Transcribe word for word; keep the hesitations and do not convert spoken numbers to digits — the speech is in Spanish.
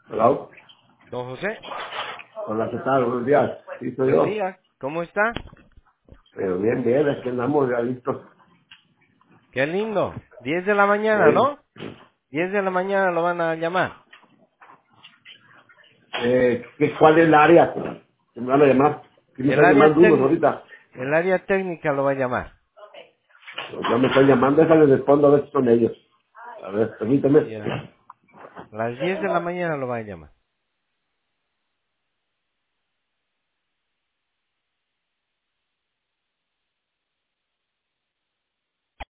Hola, Don José, hola, ¿qué tal? Buenos días. Sí, soy buen yo. día. ¿Cómo está? Pero bien, bien, es que andamos ya listos. Qué lindo. Diez de la mañana, Eh, ¿no? Diez de la mañana lo van a llamar. eh, ¿qué- ¿Cuál es el área que me van a llamar? Que me El están área llamando unos técnica, ahorita. el área técnica lo va a llamar. Ya me están llamando, déjame respondo a ver si son ellos. A ver, permíteme. Ya. Las diez de la mañana lo va a llamar.